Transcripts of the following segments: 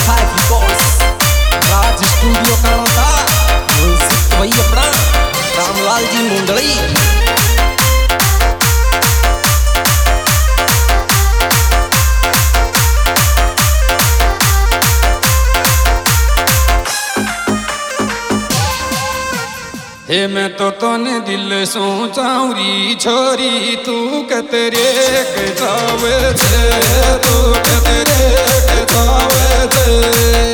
Five records Raj studio का music वही अपना रामलाल जी मुंडली। हे मैं तो तोने दिल सोचाऊरी छोरी तू कतरे के जावे छे तू कतरे के जावे छे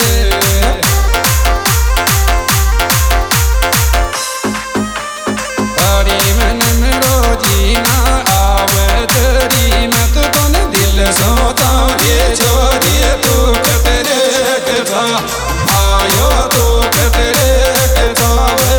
तारी मन मेरो जीना आवे तेरी मैं तो तोने दिल सोचाऊरी छोरी तू कतरे के जा आयो तू कतरे के जावे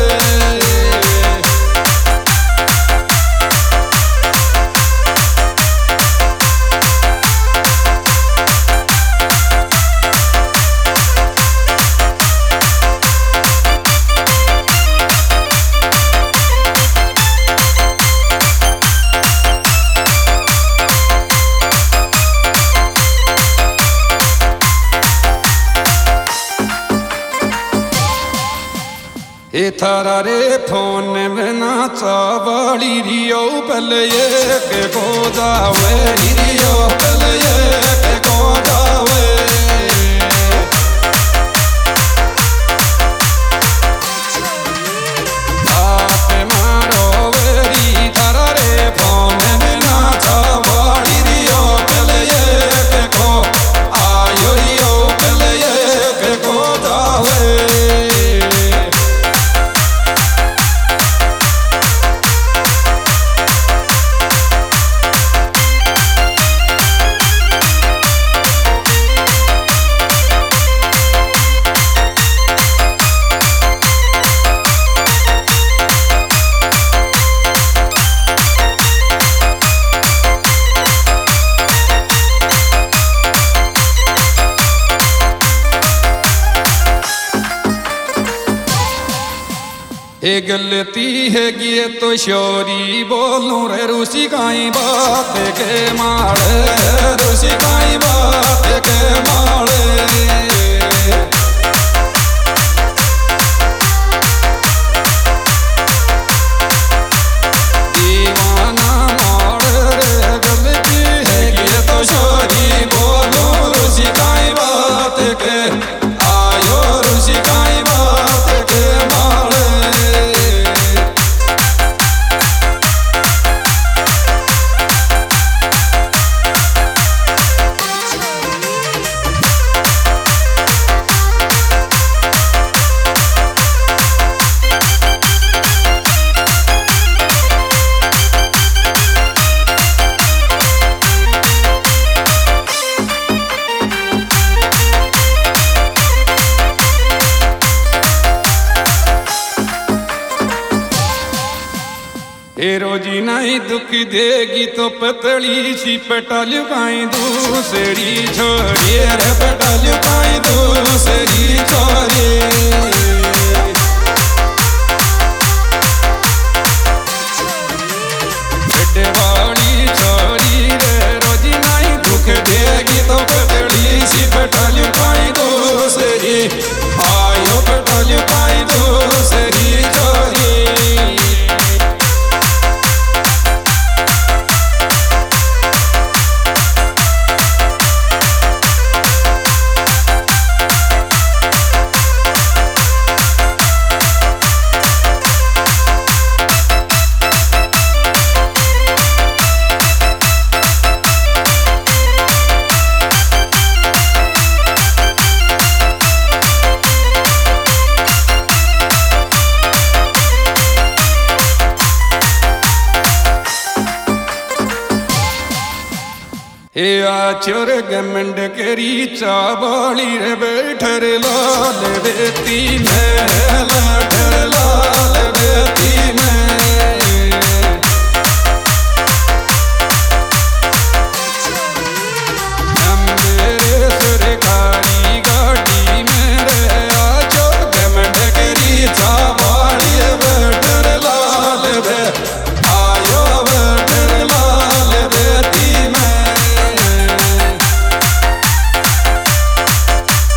हे थारा रे फोन में नाचा वाली रियो पल ये के को जावे रियो पल ये के को जावे आप मारो वेरी थारा रे फोन में नाचा वाली रियो पल ये के को आयो रियो पल ये के को जावे ये गलती है ये तो शोरी बोलूं रे रूसी काई बात के मारे रूसी काई बात के मारे दीवाना मारे रे गलती है ये तो शोरी बोलूं रूसी काई बात के आयो रूसी काई बात के मारे रोजी नहीं दुख देगी तो पतली सी पटल पाई दूसरी छोड़ी रे पटल पाई दूसरी छोड़ी वाली छोरी रे रोजी नहीं दुख देगी तो पतली सी पटल पाई दूसरी आयो पटल पाई दूसरी छोरी हे आचर गमंड करी चावली रे बैठर लाल बेती में लाठर लाल बेती में सरकारी गाड़ी में रे आचर गमंड करी चावली रे बैठर लाल बे आयो बैठर लाल बेती में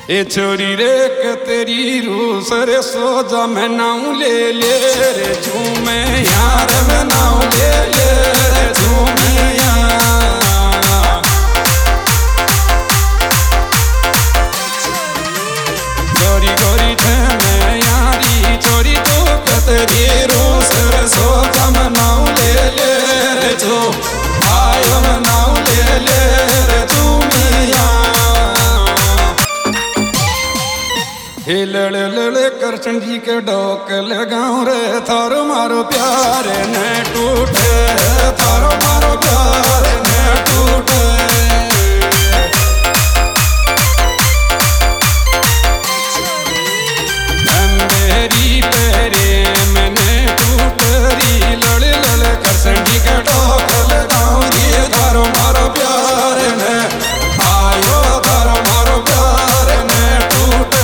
ए छोरी रे के तेरी रूस रे सो जा मैं नाऊ ले ले रे झूमे यार मैं नाऊ ले ले रे झूमे यार गोरी गोरी थे मैं यारी छोरी तो के तेरी रूस रे सो जा मैं नाऊ ले ले रे झू आयो मैं नाऊ ले ले रे झूमे यार हे लड़ लड़ कृष्ण जी के डोक लगाऊं रे थारो मारो प्यार न टूटे थारो मारो प्यार न टूटे मेरी पेरे मैंने टूटरी लड़ लड़ कृष्ण जी के डोक लगाऊं रे थारो मारो प्यार न आयो थारो मारो प्यार न टूटे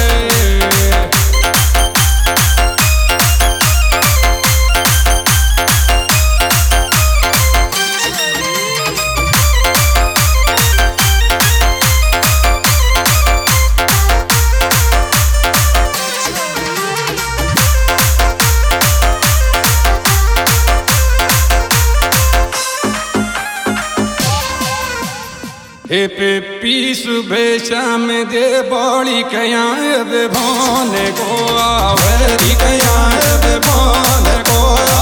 हे पेपी सुबह शाम दे बड़ी कया भोने को आवरी कया भोने को